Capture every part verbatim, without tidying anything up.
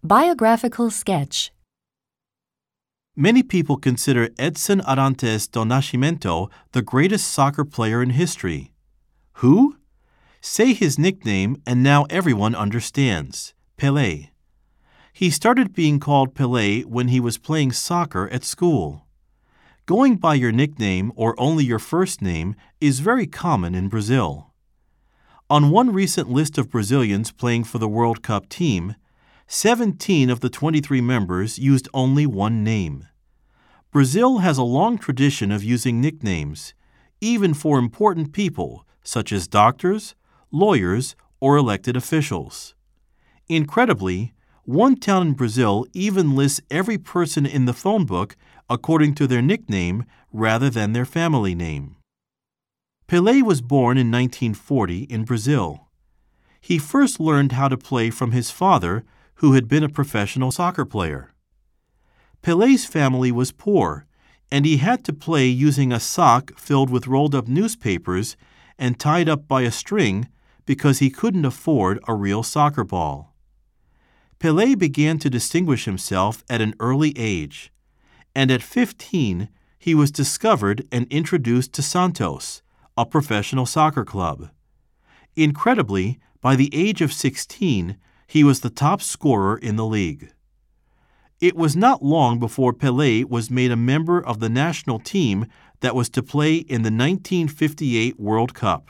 Biographical sketch. Many people consider Edson Arantes do Nascimento the greatest soccer player in history. Who? Say his nickname and now everyone understands. Pelé. He started being called Pelé when he was playing soccer at school. Going by your nickname or only your first name is very common in Brazil. On one recent list of Brazilians playing for the World Cup team, seventeen of the twenty-three members used only one name. Brazil has a long tradition of using nicknames, even for important people such as doctors, lawyers, or elected officials. Incredibly, one town in Brazil even lists every person in the phone book according to their nickname rather than their family name. Pelé was born in nineteen forty in Brazil. He first learned how to play from his father, who had been a professional soccer player. Pelé's family was poor, and he had to play using a sock filled with rolled-up newspapers and tied up by a string because he couldn't afford a real soccer ball. Pelé began to distinguish himself at an early age, and at fifteen he was discovered and introduced to Santos, a professional soccer club. Incredibly, by the age of sixteen, he was the top scorer in the league. It was not long before Pelé was made a member of the national team that was to play in the nineteen fifty-eight World Cup.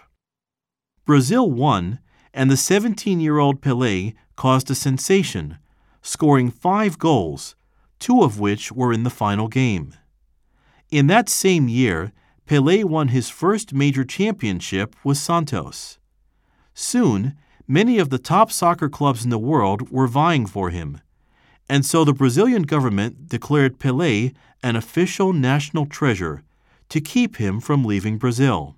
Brazil won, and the seventeen-year-old Pelé caused a sensation, scoring five goals, two of which were in the final game. In that same year, Pelé won his first major championship with Santos. Soon, many of the top soccer clubs in the world were vying for him, and so the Brazilian government declared Pelé an official national treasure to keep him from leaving Brazil.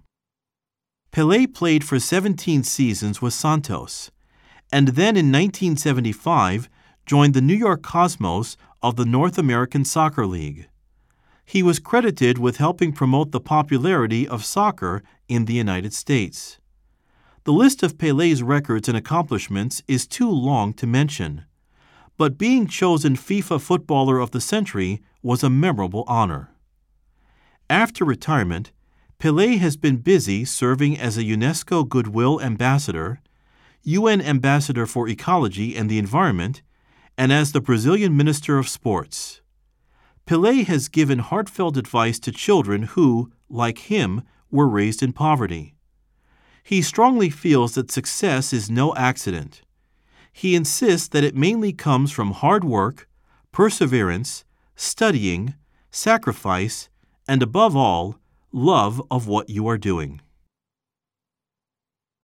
Pelé played for seventeen seasons with Santos, and then in nineteen seventy-five joined the New York Cosmos of the North American Soccer League. He was credited with helping promote the popularity of soccer in the United States. The list of Pelé's records and accomplishments is too long to mention, but being chosen FIFA Footballer of the Century was a memorable honor. After retirement, Pelé has been busy serving as a UNESCO Goodwill Ambassador, U N Ambassador for Ecology and the Environment, and as the Brazilian Minister of Sports. Pelé has given heartfelt advice to children who, like him, were raised in poverty. He strongly feels that success is no accident. He insists that it mainly comes from hard work, perseverance, studying, sacrifice, and above all, love of what you are doing.